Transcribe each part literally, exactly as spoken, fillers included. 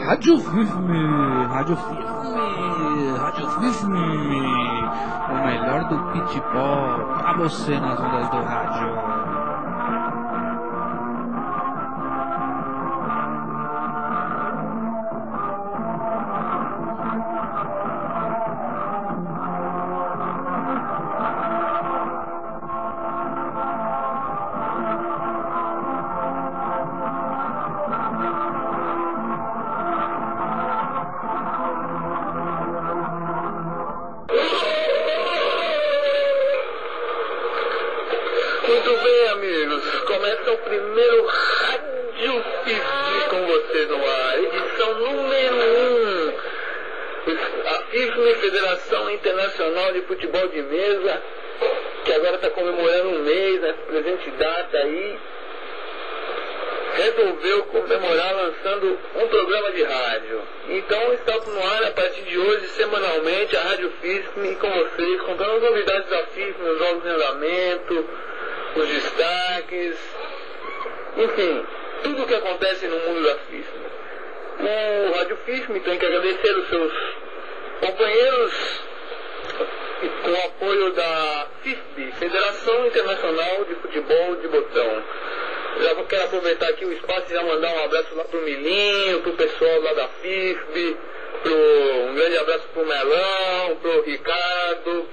Rádio Fifme, Rádio Fifme, Rádio Fifme, o melhor do pitbull pra você nas ondas do rádio. Muito bem, amigos, começa o primeiro Rádio Fifme com vocês no ar, edição número um. A Fifme, Federação Internacional de Futebol de Mesa, que agora está comemorando um mês, nessa presente data aí, resolveu comemorar lançando um programa de rádio. Então está no ar a partir de hoje, semanalmente, a Rádio Fifme com vocês, contando as novidades da Fifme, os jogos de andamento, os destaques, enfim, tudo o que acontece no mundo da Fifme. O Rádio Fifme tem que agradecer os seus companheiros com o apoio da F I F B, Federação Internacional de Futebol de Botão. Já quero aproveitar aqui o espaço e já mandar um abraço lá pro Milinho, pro pessoal lá da F I F B, pro, um grande abraço pro Melão, pro Ricardo,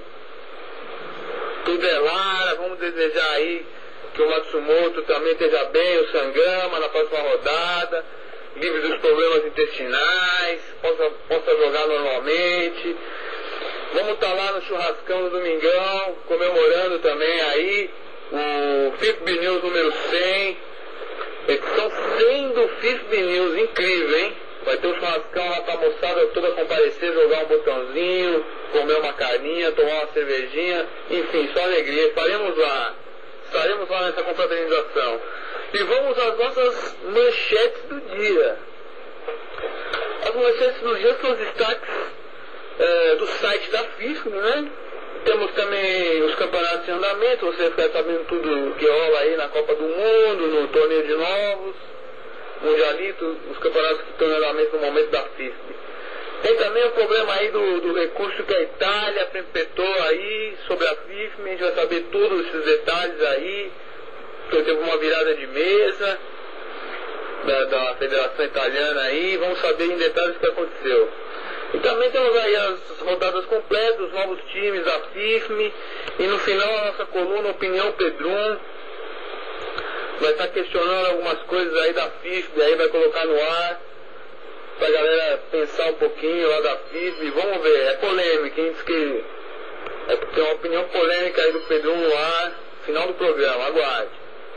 pro Delara. Vamos desejar aí que o Matsumoto também esteja bem, o Sangama na próxima rodada, livre dos problemas intestinais, possa, possa jogar normalmente. Vamos estar lá no churrascão do Domingão, comemorando também aí o F I F B News número cem, edição cem do F I F B News, incrível, hein? Vai ter um churrascão lá pra moçada toda comparecer, jogar um botãozinho, comer uma carninha, tomar uma cervejinha, enfim, só alegria. Estaremos lá, estaremos lá nessa confraternização. E vamos às nossas manchetes do dia. As manchetes do dia são os destaques é, do site da Fifme, né? Temos também os campeonatos em andamento, você fica sabendo tudo que rola aí na Copa do Mundo, no torneio de novos, Mundialito, os campeonatos que estão em andamento no momento da Fifme. Tem também o problema aí do, do recurso que a Itália perpetrou aí sobre a Fifme, a gente vai saber todos esses detalhes aí, porque teve uma virada de mesa da, da Federação Italiana aí, vamos saber em detalhes o que aconteceu. E também temos aí as rodadas completas, os novos times da Fifme, e no final a nossa coluna Opinião Pedrum vai estar questionando algumas coisas aí da Fifme, aí vai colocar no ar pra galera pensar um pouquinho lá da Fifme. Vamos ver, é polêmica, hein? Diz que é, tem uma opinião polêmica aí do Pedrum no ar, final do programa, aguarde.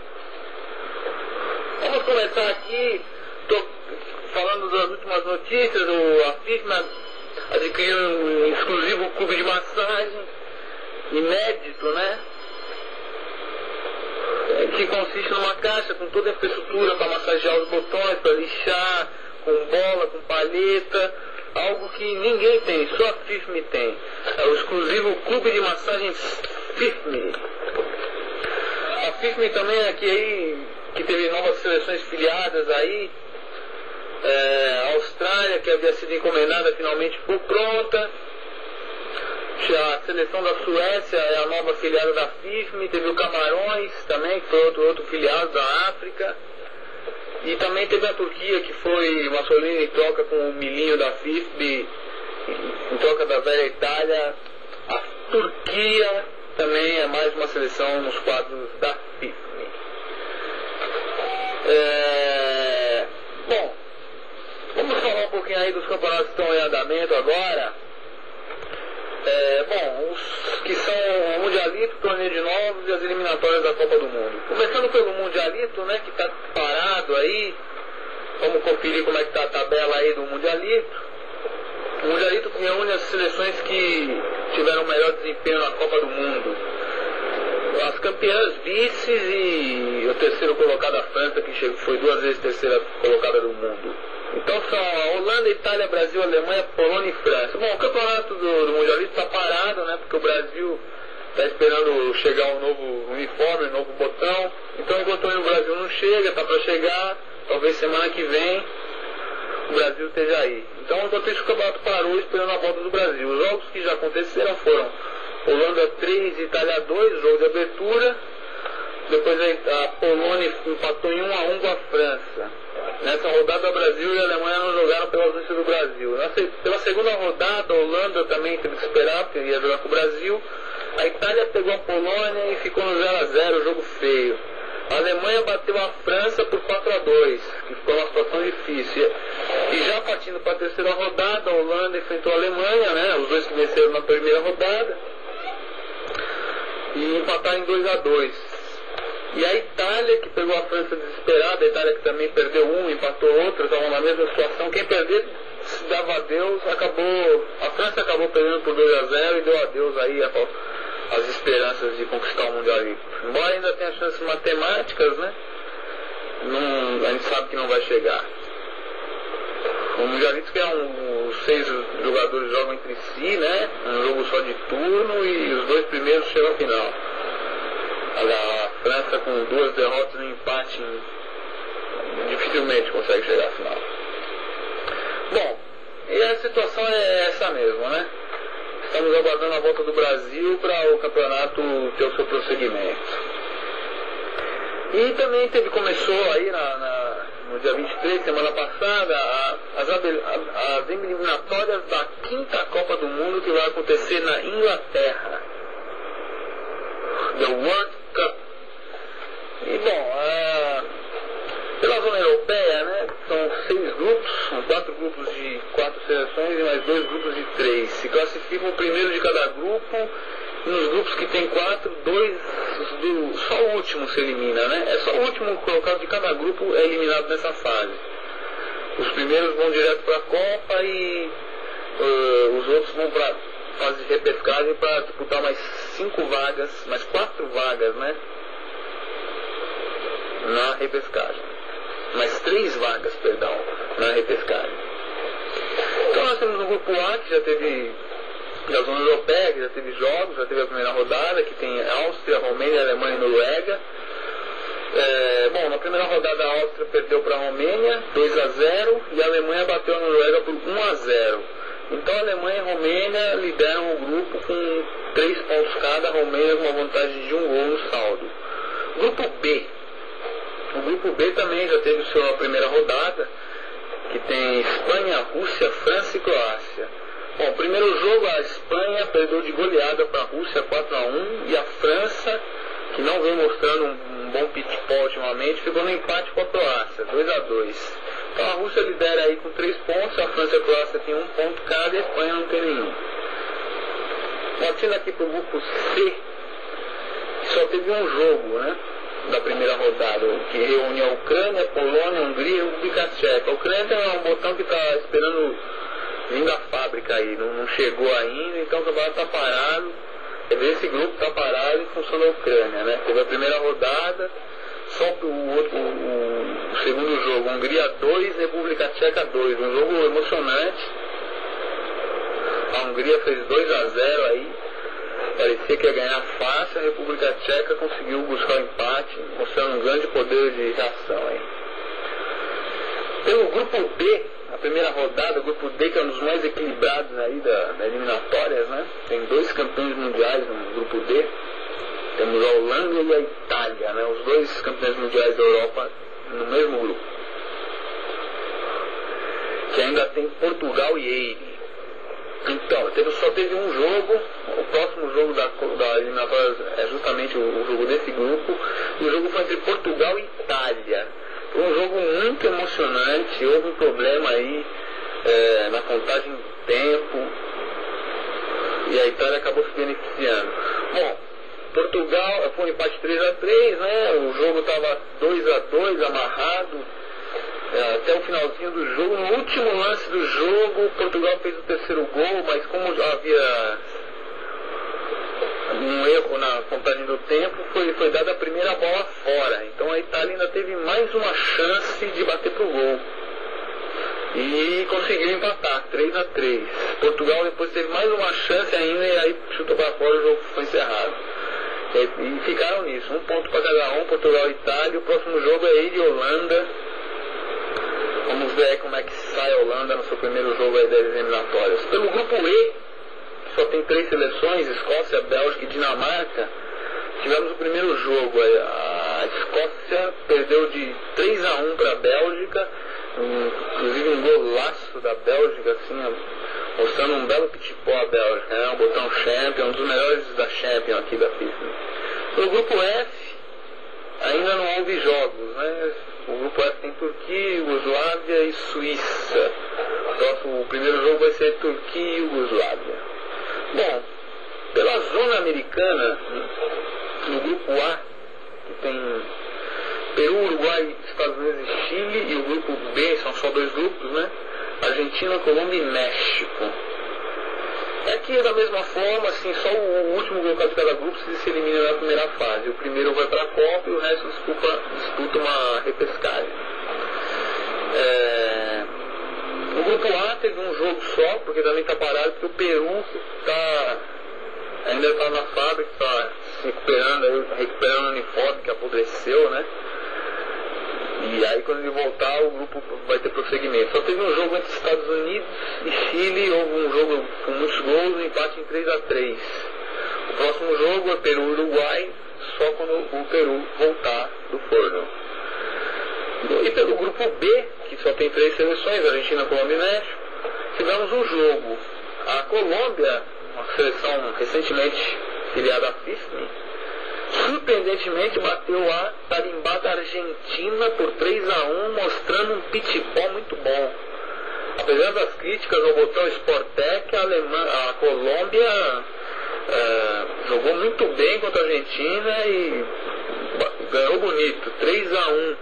Vamos começar aqui, tô falando das últimas notícias. O, a Fifme adquiriu um exclusivo clube de massagem, inédito, né? Que consiste numa caixa com toda a infraestrutura para massagear os botões, para lixar, com bola, com palheta, algo que ninguém tem, só a Fifme tem. É o exclusivo clube de massagens Fifme. A Fifme também aqui aí, que teve novas seleções filiadas aí. É, a Austrália, que havia sido encomendada, finalmente ficou pronta. A seleção da Suécia é a nova filiada da Fifme. Teve o Camarões também, que foi outro, outro filiado da África. E também teve a Turquia, que foi uma solene troca com o Milinho da Fifme, em troca da velha Itália. A Turquia também é mais uma seleção nos quadros da Fifme. É... Bom, vamos falar um pouquinho aí dos campeonatos que estão em andamento agora. É, bom, os que são o Mundialito, o torneio de novos e as eliminatórias da Copa do Mundo. Começando pelo Mundialito, né, que está parado aí. Vamos conferir como é que está a tabela aí do Mundialito. O Mundialito reúne as seleções que tiveram o melhor desempenho na Copa do Mundo. As campeãs vices e o terceiro colocado, a França, que foi duas vezes terceira colocada do mundo. Então são a Holanda, Itália, Brasil, Alemanha, Polônia e França. Bom, o campeonato do, do Mundialito está parado, né? Porque o Brasil está esperando chegar um novo uniforme, um novo botão. Então enquanto o Brasil não chega, está para chegar, talvez semana que vem, o Brasil esteja aí. Então, enquanto isso, o campeonato parou esperando a volta do Brasil. Os jogos que já aconteceram foram Holanda três, Itália dois, jogo de abertura. Depois a Polônia empatou em um a um com a França. Nessa rodada, o Brasil e a Alemanha não jogaram pela ausência do Brasil. Na, pela segunda rodada, a Holanda também teve que esperar, porque ia jogar com o Brasil. A Itália pegou a Polônia e ficou no zero a zero, jogo feio. A Alemanha bateu a França por quatro a dois, que ficou uma situação difícil. E já partindo para a terceira rodada, a Holanda enfrentou a Alemanha, né? Os dois que venceram na primeira rodada. E empataram em dois a dois. E a Itália, que pegou a França desesperada, a Itália que também perdeu um, empatou outro, estavam na mesma situação. Quem perder, se dava adeus, acabou. A França acabou perdendo por dois a zero e deu adeus aí às esperanças de conquistar o Mundial. Embora ainda tenha chances matemáticas, né? Não, a gente sabe que não vai chegar. O Mundialito que é um, os seis jogadores jogam entre si, né? Um jogo só de turno e os dois primeiros chegam à final. A França com duas derrotas e um empate dificilmente consegue chegar à final. Bom, e a situação é essa mesmo, né? Estamos aguardando a volta do Brasil para o campeonato ter o seu prosseguimento. E também teve, começou aí na, na, no dia vinte e três, semana passada, a, as, a, as eliminatórias da quinta Copa do Mundo que vai acontecer na Inglaterra. The World Cup. E bom, a, pela zona europeia, né, são seis grupos, são quatro grupos de quatro seleções e mais dois grupos de três. Se classificam o primeiro de cada grupo, e nos grupos que tem quatro, dois, do, só o último se elimina, né? É só o último colocado de cada grupo é eliminado nessa fase. Os primeiros vão direto para a Copa e uh, os outros vão para fase de repescagem para disputar mais cinco vagas, mais quatro vagas, né? Na repescagem. Mais três vagas, perdão, na repescagem. Então nós temos o grupo A, que já teve, da zona europeia, que já teve jogos, já teve a primeira rodada, que tem Áustria, Romênia, Alemanha e Noruega. É, bom, na primeira rodada a Áustria perdeu para a Romênia, dois a zero, e a Alemanha bateu a Noruega por um a zero. Então a Alemanha e a Romênia lideram o grupo com três pontos cada, a Romênia com uma vantagem de um gol no saldo. Grupo B. O grupo B também já teve sua primeira rodada, que tem Espanha, Rússia, França e Croácia. Bom, o primeiro jogo a Espanha perdeu de goleada para a Rússia quatro a um, e a França, que não vem mostrando um, um bom pitbull ultimamente, ficou no empate com a Croácia, dois a dois. Então a Rússia lidera aí com três pontos, a França e a Croácia têm um ponto cada e a Espanha não tem nenhum. Partindo aqui para o grupo C, só teve um jogo, né, da primeira rodada, que reúne a Ucrânia, a Polônia, a Hungria e a República Tcheca. A Ucrânia é um botão que está esperando vir da fábrica aí, não, não chegou ainda, então o campeonato está parado. Esse grupo está parado em função da Ucrânia, né? Teve a primeira rodada, só o, outro, o, o segundo jogo, Hungria dois, República Tcheca dois, um jogo emocionante. A Hungria fez dois a zero aí, parecia que ia ganhar fácil, a República Tcheca conseguiu buscar o empate, mostrando um grande poder de reação aí. Pelo grupo D, a primeira rodada, o grupo D, que é um dos mais equilibrados aí da, da eliminatórias, né? Tem dois campeões mundiais no grupo D. Temos a Holanda e a Itália, né? Os dois campeões mundiais da Europa no mesmo grupo. Que ainda tem Portugal e Eire. Então, teve, só teve um jogo. O próximo jogo da, da eliminatória é justamente o, o jogo desse grupo. E o jogo foi entre Portugal e Itália. Foi um jogo muito emocionante, houve um problema aí é, na contagem do tempo e a Itália acabou se beneficiando. Bom, Portugal foi um empate três a três, né? O jogo estava dois a dois, amarrado é, até o finalzinho do jogo. No último lance do jogo, Portugal fez o terceiro gol, mas como já havia um erro na contagem do tempo, foi, foi dada a primeira bola fora. Então a Itália ainda teve mais uma chance de bater pro gol. E conseguiu empatar, três a três. Portugal depois teve mais uma chance ainda e aí chutou para fora e o jogo foi encerrado. E, e ficaram nisso, um ponto para cada um, Portugal e Itália. O próximo jogo é Eire e Holanda. Vamos Vamos ver aí como é que sai a Holanda no seu primeiro jogo aí das eliminatórias. Pelo grupo E, que só tem três seleções, Escócia, Bélgica e Dinamarca, tivemos o primeiro jogo. A Escócia perdeu de três a um para a Bélgica, inclusive um golaço da Bélgica, assim, mostrando um belo pitipó a Bélgica, né? Um botão Champion, um dos melhores da Champion aqui da FIFA. No grupo F, ainda não houve jogos, né? O grupo F tem Turquia, Iugoslávia e Suíça. O, próximo, o primeiro jogo vai ser Turquia e Iugoslávia. Bom, pela zona americana, no grupo A, que tem Peru, Uruguai, Estados Unidos e Chile, e o grupo B, são só dois grupos, né? Argentina, Colômbia e México. Aqui é da mesma forma, assim, só o último colocado de cada grupo se elimina na primeira fase. O primeiro vai para a Copa e o resto disputa, disputa uma repescagem. É... O grupo A teve um jogo só, porque também está parado, porque o Peru tá, ainda está na fábrica, está se recuperando, recuperando o uniforme que apodreceu, né? E aí quando ele voltar o grupo vai ter prosseguimento. Só teve um jogo entre Estados Unidos e Chile, houve um jogo com muitos gols, um empate em três a três. O próximo jogo é Peru e Uruguai, só quando o Peru voltar do forno. E pelo grupo B, que só tem três seleções, Argentina, Colômbia e México, tivemos um jogo. A Colômbia, uma seleção recentemente filiada à FIFA, surpreendentemente bateu a tarimbada Argentina por três a um, mostrando um pitipó muito bom. Apesar das críticas ao botão Sportec, a, Alemanha, a Colômbia é, jogou muito bem contra a Argentina e ganhou bonito, três a um.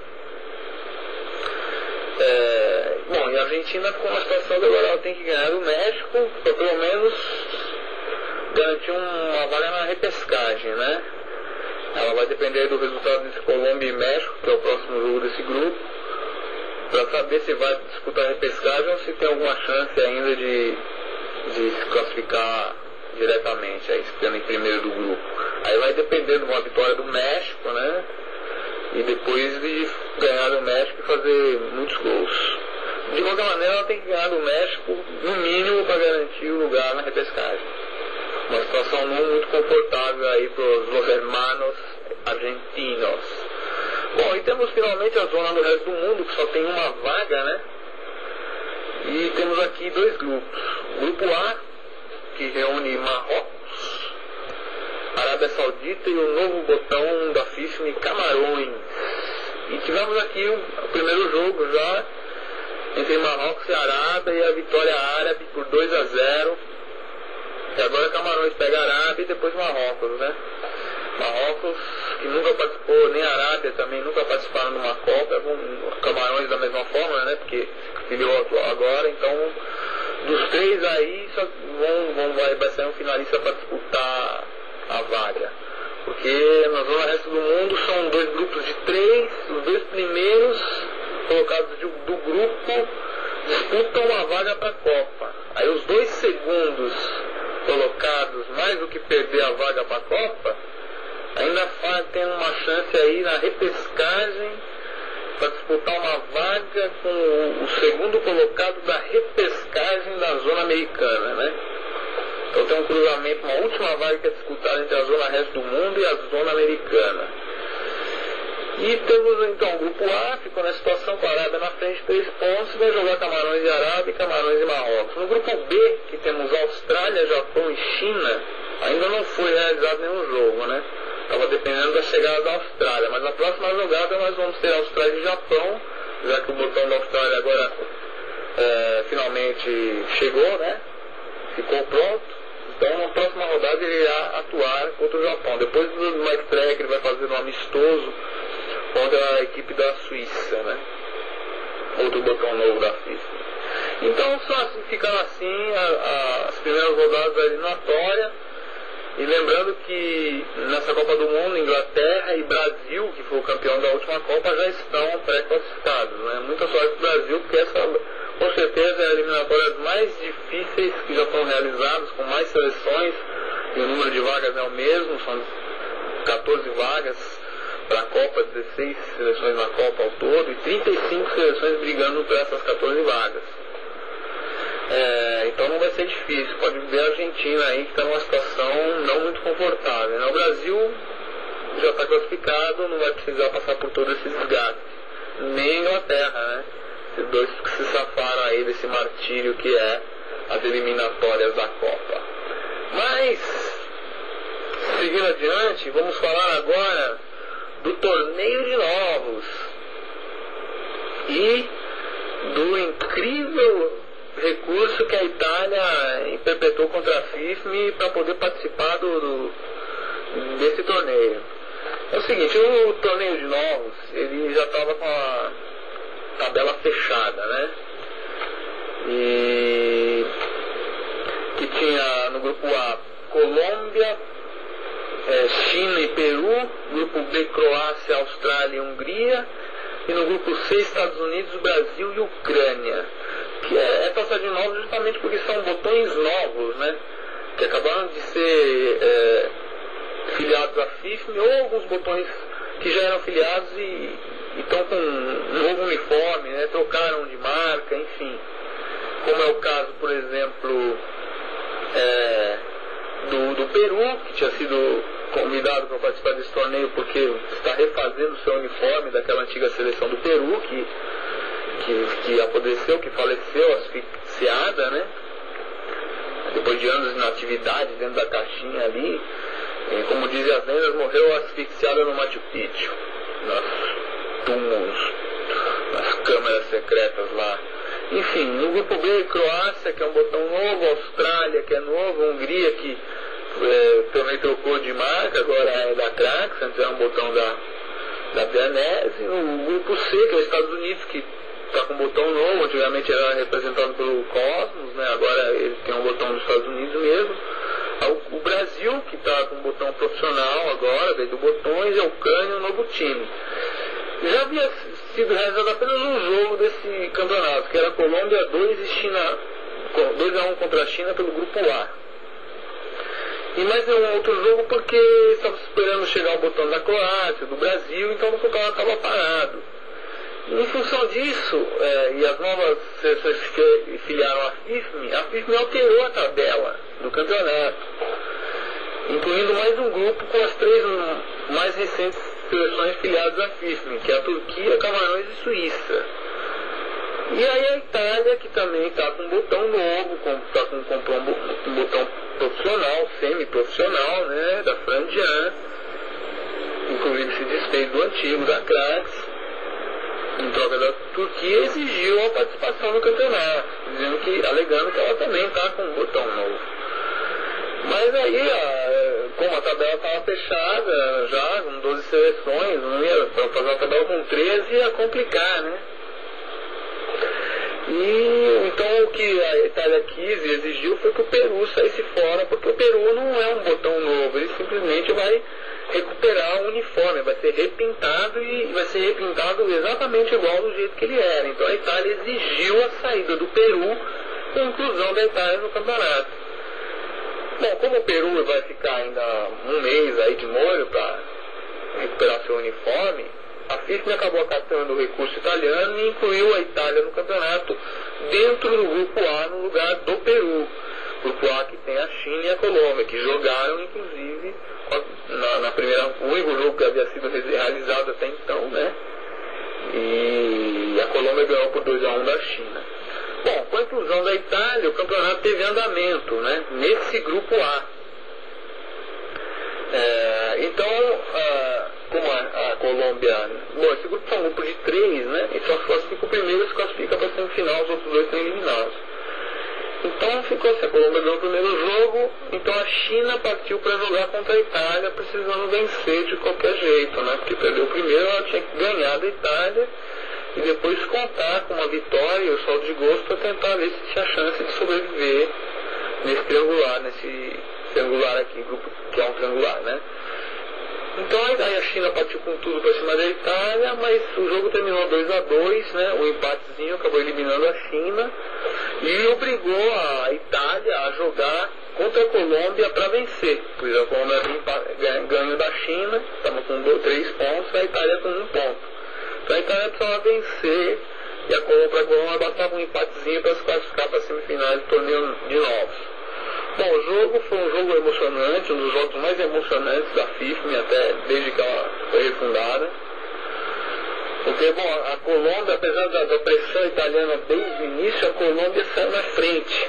É, bom, e a Argentina ficou numa situação que agora ela tem que ganhar do México para pelo menos garantir uma vaga na repescagem, né? Ela vai depender do resultado desse Colômbia e México, que é o próximo jogo desse grupo, para saber se vai disputar a repescagem ou se tem alguma chance ainda de, de se classificar diretamente, aí ficando em primeiro do grupo. Aí vai depender de uma vitória do México, né? E depois de ganhar do México e fazer muitos gols. De qualquer maneira, ela tem que ganhar do México, no mínimo, para garantir o lugar na repescagem. Uma situação não muito confortável aí para os hermanos argentinos. Bom, e temos finalmente a zona do resto do mundo, que só tem uma vaga, né? E temos aqui dois grupos. O grupo A, que reúne Marrocos, Arábia Saudita e o novo botão da FIFA, Camarões. E tivemos aqui o primeiro jogo já entre Marrocos e Arábia, e a vitória árabe por dois a zero. E agora Camarões pega a Arábia e depois Marrocos, né? Marrocos, que nunca participou, nem a Arábia também nunca participaram de uma Copa, Camarões da mesma forma, né? Porque filiou agora, então dos três aí só vão, vão, vai, vai sair um finalista para disputar a vaga. Porque na zona resto do mundo são dois grupos de três, os dois primeiros colocados de, do grupo disputam uma vaga para a Copa. Aí os dois segundos colocados, mais do que perder a vaga para a Copa, ainda tem uma chance aí na repescagem para disputar uma vaga com o segundo colocado da repescagem da zona americana, né? Então tem um cruzamento, uma última vaga que é disputada entre a zona resto do mundo e a zona americana. E temos então o grupo A, ficou na situação com a Arábia na frente, três pontos, vai jogar Camarões e Arábia e Camarões e Marrocos. No grupo B, que temos Austrália, Japão e China, ainda não foi realizado nenhum jogo, né? Estava dependendo da chegada da Austrália, mas na próxima jogada nós vamos ter Austrália e Japão, já que o botão da Austrália agora é, finalmente chegou, né? Ficou pronto. Então na próxima rodada ele irá atuar contra o Japão. Depois do uma estreia que ele vai fazer no amistoso contra a equipe da Suíça, né? Outro botão novo da FIFA. Então só ficaram assim a, a, as primeiras rodadas da eliminatória. E lembrando que nessa Copa do Mundo, Inglaterra e Brasil, que foi o campeão da última Copa, já estão pré-classificados, né? Muita sorte para o Brasil, porque essa com certeza é a eliminatória mais difíceis que já foram realizadas, com mais seleções, e o número de vagas é o mesmo, são quatorze vagas para a Copa, dezesseis seleções na Copa ao todo, e trinta e cinco seleções brigando por essas quatorze vagas. É, então não vai ser difícil. Pode ver a Argentina aí que está numa situação não muito confortável, né? O Brasil já está classificado, não vai precisar passar por todo esse desgaste. Nem a Inglaterra, né? Esses dois que se safaram aí desse martírio que é as eliminatórias da Copa. Mas, seguindo adiante, vamos falar agora do torneio de novos e do incrível recurso que a Itália perpetrou contra a F I F M para poder participar do, do, desse torneio. É o seguinte, o torneio de novos, ele já estava com a tabela fechada, né? E que tinha no grupo A Colômbia, é, China e Peru, grupo B Croácia, Austrália e Hungria, e no grupo C Estados Unidos, Brasil e Ucrânia, que é, é taça de novos justamente porque são botões novos, né? Que acabaram de ser é, filiados à F I F M, ou alguns botões que já eram filiados e estão com um novo uniforme, né? Trocaram de marca, enfim. Como é o caso, por exemplo, é, do, do Peru, que tinha sido convidado para participar desse torneio porque está refazendo o seu uniforme daquela antiga seleção do Peru, que, que, que apodreceu, que faleceu asfixiada, né? Depois de anos de inatividade dentro da caixinha ali, e, como dizem as lendas, morreu asfixiada no Machu Picchu, nos túmulos, nas câmaras secretas lá. Enfim, no grupo B, Croácia, que é um botão novo, Austrália, que é novo, Hungria, que é, também trocou de marca, agora é da Crax, antes era um botão da, da Bianese. No grupo C, que é os Estados Unidos, que está com um botão novo, antigamente era representado pelo Cosmos, né? Agora ele tem um botão dos Estados Unidos mesmo. O Brasil, que está com um botão profissional agora, desde botões, é o Ucrânia, um novo time. Já havia sido realizado apenas um jogo desse campeonato, que era Colômbia dois e China dois a um contra a China pelo grupo A. E mais um outro jogo porque estava esperando chegar o botão da Croácia, do Brasil, então o campeonato estava parado. Em função disso, é, e as novas seleções que filiaram a F I F M, a F I F M alterou a tabela do campeonato, incluindo mais um grupo com as três mais recentes seleções filiadas à F I F M, que é a Turquia, Camarões e Suíça. E aí a Itália, que também está com um botão novo, está com, comprou um, um botão profissional, semi-profissional, né, da Frandian, inclusive se desfez do antigo, da Crax, em troca da Turquia, exigiu a participação no campeonato, dizendo que, alegando que ela também está com um botão novo. Mas aí, como a tabela estava fechada já, com doze seleções, não ia, para fazer uma tabela com treze ia complicar, né? E então o que a Itália quis e exigiu foi que o Peru saísse fora, porque o Peru não é um botão novo, ele simplesmente vai recuperar o uniforme, vai ser repintado e vai ser repintado exatamente igual do jeito que ele era. Então a Itália exigiu a saída do Peru com a inclusão da Itália no campeonato. Bom, como o Peru vai ficar ainda um mês aí de molho para recuperar seu uniforme, a F I F M acabou acatando o recurso italiano e incluiu a Itália no campeonato dentro do grupo A no lugar do Peru. Grupo A que tem a China e a Colômbia, que jogaram inclusive na, na primeira, o único jogo que havia sido realizado até então, né? E a Colômbia ganhou por dois a um da China. Bom, com a inclusão da Itália, o campeonato teve andamento, né? Nesse grupo A. É, então, a, como a, a Colômbia... Bom, esse grupo é um grupo de três, né? E só se classifica o primeiro, se classifica para a semifinal, os outros dois são eliminados. Então ficou assim, a Colômbia ganhou o primeiro jogo, então a China partiu para jogar contra a Itália, precisando vencer de qualquer jeito, né? Porque perdeu o primeiro, ela tinha que ganhar da Itália e depois contar com uma vitória e o saldo de gols para tentar ver se tinha chance de sobreviver nesse triangular, nesse triangular aqui, grupo que é um triangular, né? Então aí a China partiu com tudo para cima da Itália, mas o jogo terminou dois a dois, né? O empatezinho acabou eliminando a China e obrigou a Itália a jogar contra a Colômbia para vencer, pois a Colômbia ganhou da China, estava com dois, três pontos, a Itália com um ponto. Então a Itália precisava vencer e a Colômbia, a Colômbia bastava um empatezinho para se classificar para as semifinais do torneio de novos. Bom, o jogo foi um jogo emocionante, um dos jogos mais emocionantes da FIFA, até desde que ela foi refundada. Porque, bom, a Colômbia, apesar da, da pressão italiana desde o início, a Colômbia saiu na frente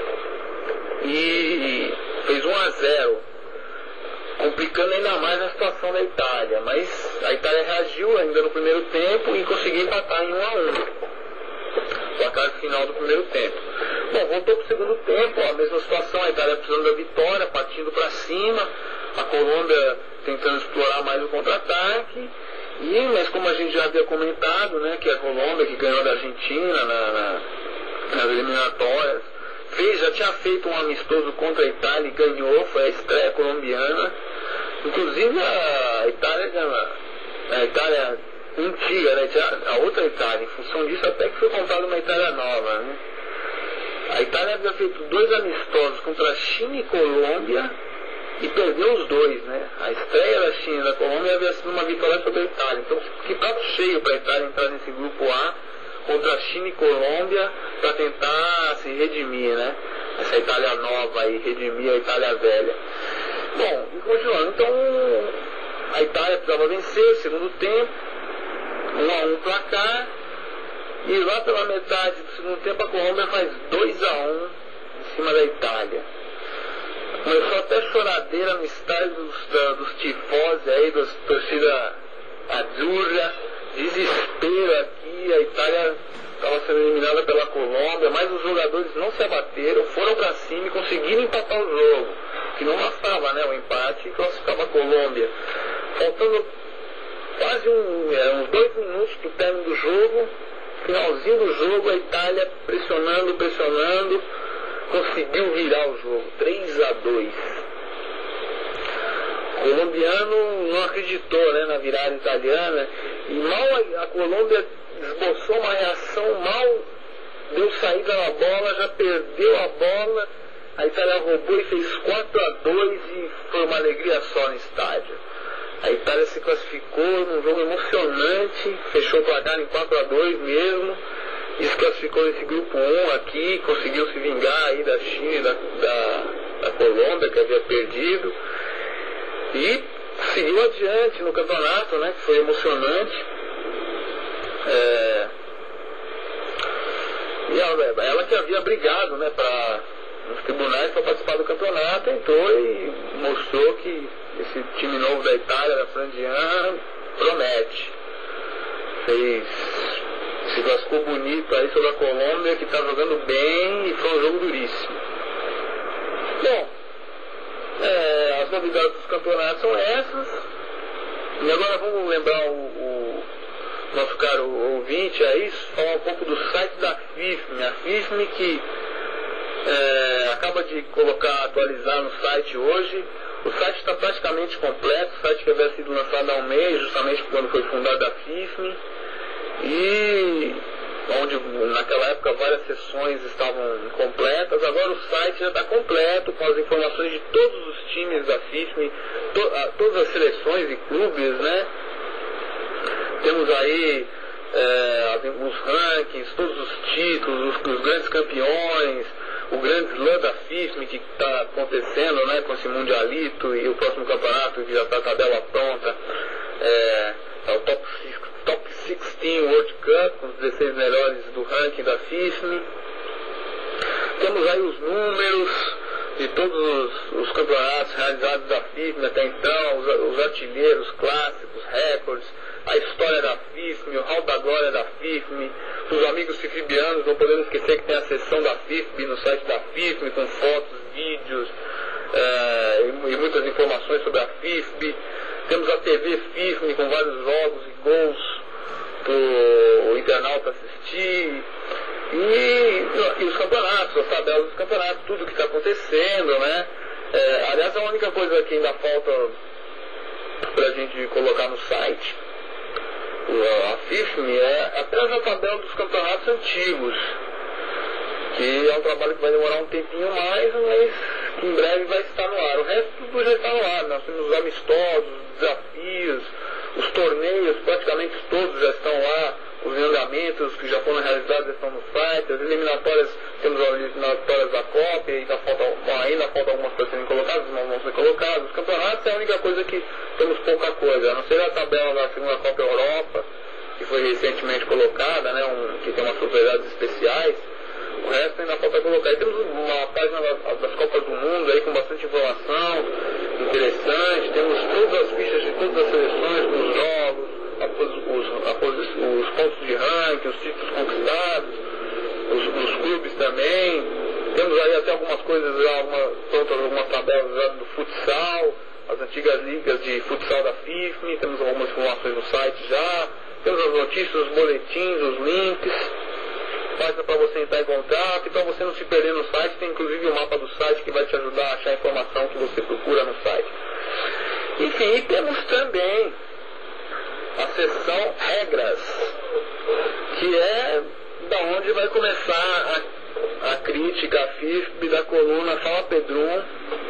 e fez um a zero, complicando ainda mais a situação da Itália. Mas a Itália reagiu ainda no primeiro tempo e conseguiu empatar em um a um. Placar final do primeiro tempo. Bom, voltou para o segundo tempo, a mesma situação, a Itália precisando da vitória, partindo para cima, a Colômbia tentando explorar mais o contra-ataque. E, mas como a gente já havia comentado, né, que a Colômbia, que ganhou da Argentina na, na, nas eliminatórias, fez, já tinha feito um amistoso contra a Itália e ganhou, foi a estreia colombiana. Inclusive a Itália, a Itália antiga, né, a outra Itália, em função disso até que foi comprada uma Itália nova, né? A Itália havia feito dois amistosos contra a China e Colômbia e perdeu os dois, né? A estreia da China e da Colômbia havia sido uma vitória sobre a Itália. Então, que prato cheio para a Itália entrar nesse grupo A contra a China e Colômbia para tentar se redimir, né? Essa Itália nova aí, redimir a Itália velha. Bom, e continuando, então a Itália precisava vencer o segundo tempo, um a um placar, e lá pela metade do segundo tempo a Colômbia faz dois a um em cima da Itália. Começou até choradeira no estádio dos, da, dos tifós aí, das torcida azzurra, desespero aqui, a Itália estava sendo eliminada pela Colômbia, mas os jogadores não se abateram, foram para cima e conseguiram empatar o jogo, que não bastava, né, o empate, e classificava a Colômbia. Faltando quase um, é, uns dois minutos para o término do jogo, finalzinho do jogo, a Itália pressionando, pressionando, conseguiu virar o jogo, três a dois. O colombiano não acreditou, né, na virada italiana, e mal a, a Colômbia esboçou uma reação, mal deu saída na bola, já perdeu a bola, a Itália roubou e fez quatro a dois e foi uma alegria só no estádio. A Itália se classificou num jogo emocionante, fechou o placar em quatro a dois mesmo, e se classificou nesse grupo um aqui, conseguiu se vingar aí da China e da, da, da Colômbia, que havia perdido, e seguiu adiante no campeonato, né, que foi emocionante. É, e ela, ela que havia brigado, né, pra, nos tribunais para participar do campeonato, entrou e mostrou que esse time novo da Itália, da Frandian, promete. Fez, se classificou bonito aí sobre a Colômbia, que está jogando bem, e foi um jogo duríssimo. Bom, é, as novidades dos campeonatos são essas. E agora vamos lembrar o, o nosso caro ouvinte aí, falar um pouco do site da F I F M. A F I F M que é, acaba de colocar, atualizar no site hoje. O site está praticamente completo, o site que havia sido lançado há um mês, justamente quando foi fundada a F I F M, e onde naquela época várias sessões estavam incompletas. Agora o site já está completo, com as informações de todos os times da F I F M, to, a, todas as seleções e clubes, né? Temos aí é, os rankings, todos os títulos, os, os grandes campeões, o grande slam da F I F M que está acontecendo, né, com esse Mundialito e o próximo campeonato que já está a tabela pronta, é, é o Top, Top dezesseis World Cup, com os dezesseis melhores do ranking da F I F M. Temos aí os números de todos os, os campeonatos realizados da F I F M até então, os, os artilheiros clássicos, recordes, a história da F I F M, o hall da glória da F I F M, os amigos fifibianos, não podemos esquecer que tem a seção da F I F M no site da F I F M, com fotos, vídeos é, e, e muitas informações sobre a F I F M. Temos a T V F I F M com vários jogos e gols para o internauta assistir. E, e os campeonatos, as tabelas dos campeonatos, tudo que está acontecendo, né? É, aliás, a única coisa que ainda falta para a gente colocar no site, a F I F M, é apenas a tabela dos campeonatos antigos, que é um trabalho que vai demorar um tempinho mais, mas que em breve vai estar no ar. O resto tudo já está no ar. Nós temos os amistosos, os desafios, os torneios, praticamente todos já estão lá. Os andamentos que já foram realizados estão no site. As eliminatórias, temos as eliminatórias da Copa, e ainda falta, bom, ainda falta algumas para serem colocadas, mas vão ser colocadas. Os campeonatos é a única coisa que temos pouca coisa, a não ser a tabela da segunda Copa Europa, que foi recentemente colocada, né, um, que tem umas propriedades especiais. O resto ainda falta colocar. E temos uma página das, das Copas do Mundo aí com bastante informação interessante. Temos todas as fichas de todas as seleções, com os jogos, a, os, a, os pontos de ranking, os títulos conquistados, os, os clubes também. Temos aí até algumas coisas, já alguma, prontas, algumas tabelas já do futsal, as antigas ligas de futsal da F I F M. Temos algumas informações no site já. Temos as notícias, os boletins, os links. Página para você entrar em contato, e para você não se perder no site, tem inclusive o mapa do site que vai te ajudar a achar a informação que você procura no site. Enfim, e temos também a seção regras, que é da onde vai começar a, a crítica, a F I F B da coluna Fala Pedrum,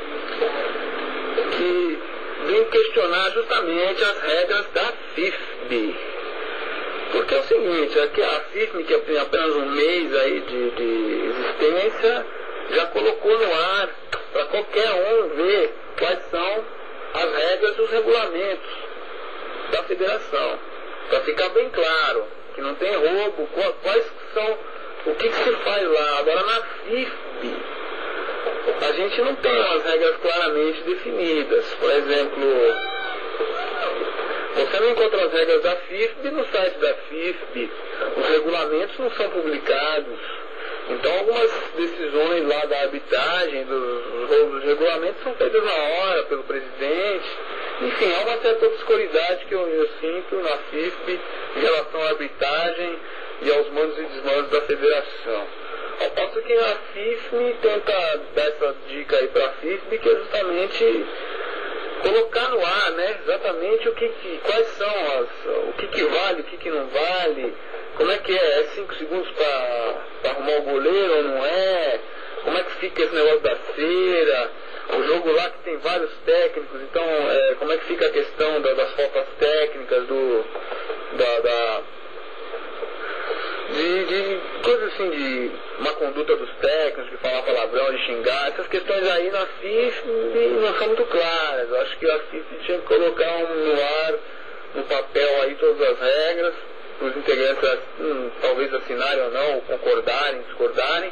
que vem questionar justamente as regras da F I F B. Porque é o seguinte, aqui a F I F M, que tem apenas um mês aí de, de existência, já colocou no ar para qualquer um ver quais são as regras e os regulamentos da federação. Para ficar bem claro que não tem roubo, quais são, o que, que se faz lá. Agora na F I F B, a gente não tem as regras claramente definidas. Por exemplo, você não encontra as regras da F I F B no site da F I F B. Os regulamentos não são publicados. Então algumas decisões lá da arbitragem, dos, dos regulamentos, são feitas na hora pelo presidente. Enfim, há uma certa obscuridade que eu, eu sinto na F I F B em relação à arbitragem e aos mandos e desmandos da federação. Ao passo que a F I F M tenta dar essa dica aí para a F I F B, que é justamente colocar no ar, né, exatamente o que, que quais são as, o que, que vale, o que, que não vale, como é que é, é cinco segundos para arrumar o goleiro ou não é, como é que fica esse negócio da cera, o jogo lá que tem vários técnicos, então é, como é que fica a questão da, das faltas técnicas, do, da, da de, de coisas assim, de má conduta dos técnicos, de falar palavrão, de xingar. Essas questões aí na F I F não são muito claras. Eu acho que a F I F tinha que colocar um, no ar, no papel aí todas as regras, para os integrantes hum, talvez assinarem ou não, ou concordarem, discordarem,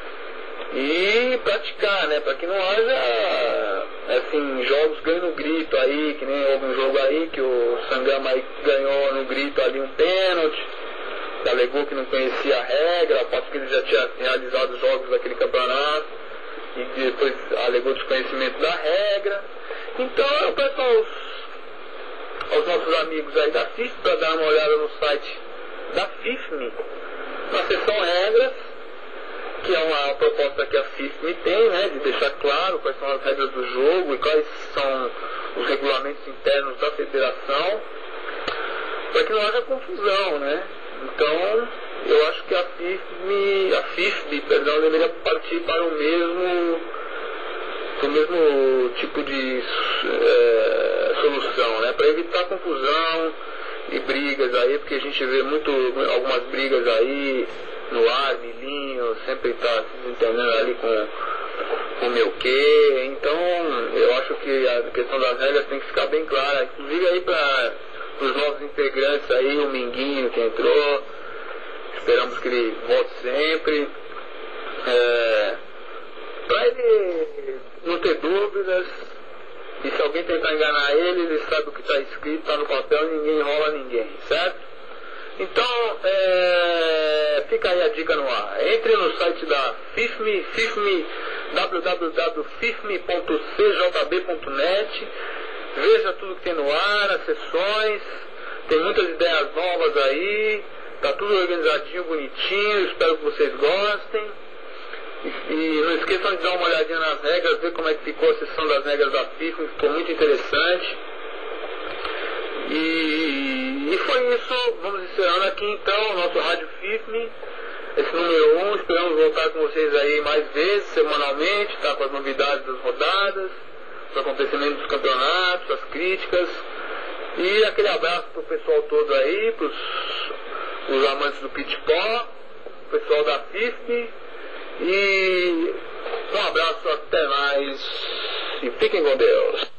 e praticar, né, para que não haja assim, jogos ganham no grito aí, que nem houve um jogo aí que o Sangama aí ganhou no grito ali um pênalti, alegou que não conhecia a regra, após que ele já tinha realizado os jogos daquele campeonato, e depois alegou desconhecimento da regra. Então eu peço aos, aos nossos amigos aí da F I F para dar uma olhada no site da F I F M, na seção regras, que é uma proposta que a F I F M tem, né, de deixar claro quais são as regras do jogo e quais são os regulamentos internos da federação, para que não haja confusão, né. Então, eu acho que a F I F B, a F I F B, perdão, deveria partir para o mesmo, o mesmo tipo de é, solução, né? Para evitar confusão e brigas aí, porque a gente vê muito, algumas brigas aí no ar, Milinho, sempre está se entendendo ali com o meu quê. Então, eu acho que a questão das regras tem que ficar bem clara, inclusive aí para os novos integrantes aí, o Minguinho que entrou, esperamos que ele volte sempre, é, para ele não ter dúvidas, e se alguém tentar enganar ele, ele sabe o que está escrito, está no papel, e ninguém enrola ninguém, certo? Então, é, fica aí a dica no ar. Entre no site da F I F M, F I F M, w w w ponto f i f m ponto c j b ponto net. Veja tudo que tem no ar, as sessões, tem muitas ideias novas aí, tá tudo organizadinho, bonitinho, espero que vocês gostem. E, e não esqueçam de dar uma olhadinha nas regras, ver como é que ficou a sessão das regras da F I F A, ficou muito interessante. E, e foi isso, vamos encerrando aqui então o nosso Rádio F I F M. esse número um. Esperamos voltar com vocês aí mais vezes, semanalmente, tá? Com as novidades das rodadas, os acontecimentos dos campeonatos, as críticas. E aquele abraço pro pessoal todo aí, pros os amantes do Pitpó, o pessoal da F I F. E um abraço, até mais. E fiquem com Deus.